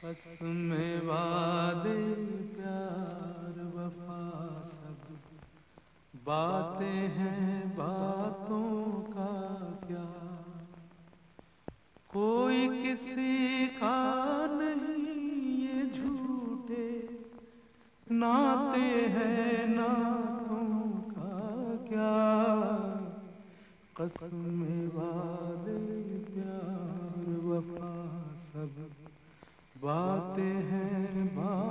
कसम वादे प्यार वफा सब बातें हैं, बातों का क्या। कोई किसी का नहीं ये झूठे नाते हैं, नातों का क्या। कसम वादे प्यार वफा सब बातें हैं,